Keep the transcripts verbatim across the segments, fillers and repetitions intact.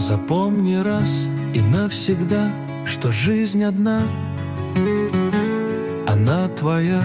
Запомни раз и навсегда, что жизнь одна, она твоя.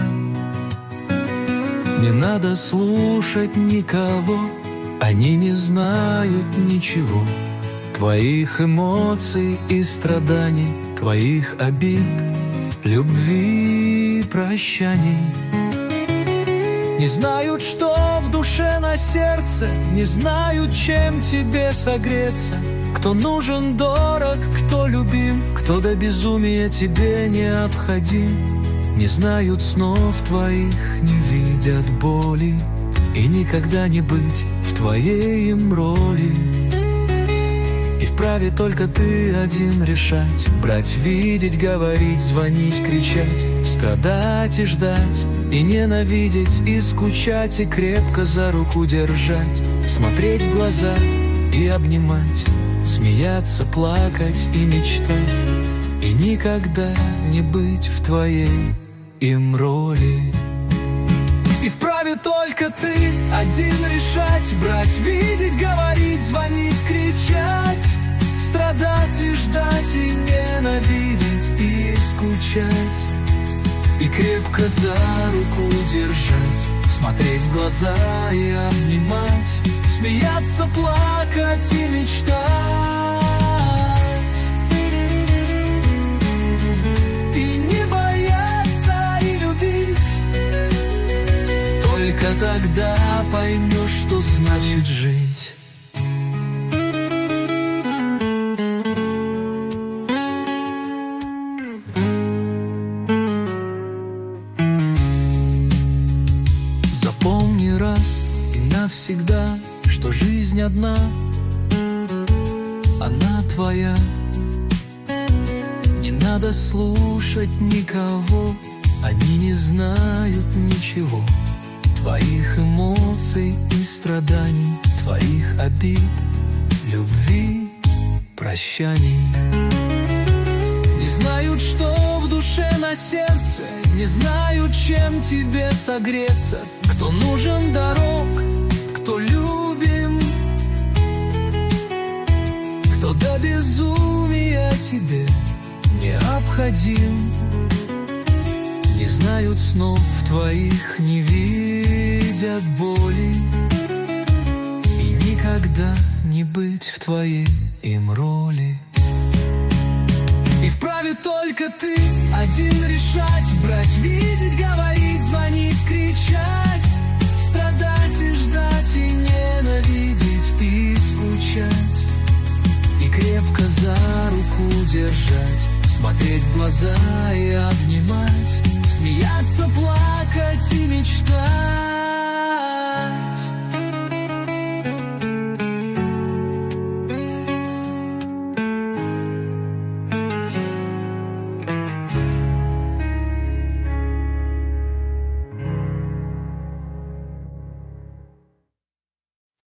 Не надо слушать никого, они не знают ничего. Твоих эмоций и страданий, твоих обид, любви и прощаний. Не знают, что в душе на сердце, не знают, чем тебе согреться. Кто нужен, дорог, кто любим, кто до безумия тебе необходим. Не знают снов твоих, не видят боли, и никогда не быть в твоей им роли. И вправе только ты один решать, брать, видеть, говорить, звонить, кричать, страдать и ждать, и ненавидеть, и скучать, и крепко за руку держать, смотреть в глаза и обнимать, смеяться, плакать и мечтать, и никогда не быть в твоей им роли. И вправе только ты один решать, брать, видеть, говорить, звонить, кричать, страдать и ждать, и ненавидеть, и скучать, и крепко за руку держать, смотреть в глаза и обнимать, смеяться, плакать и мечтать. И не бояться и любить. Только тогда поймешь, что значит жить. Запомни раз и навсегда, что жизнь одна, она твоя. Не надо слушать никого, они не знают ничего. Твоих эмоций и страданий, твоих обид, любви, прощаний. Не знают, что в душе на сердце, не знают, чем тебе согреться. Кто нужен, дорог, кто любим, кто до безумия тебе необходим. Не знают снов твоих, не видят боли, и никогда не быть в твоей им роли. И вправе только ты один решать, брать, видеть, говорить, звонить, кричать, страдать и ждать, и ненавидеть, и скучать, и крепко за руку держать, смотреть в глаза и обнимать, смеяться, плакать и мечтать.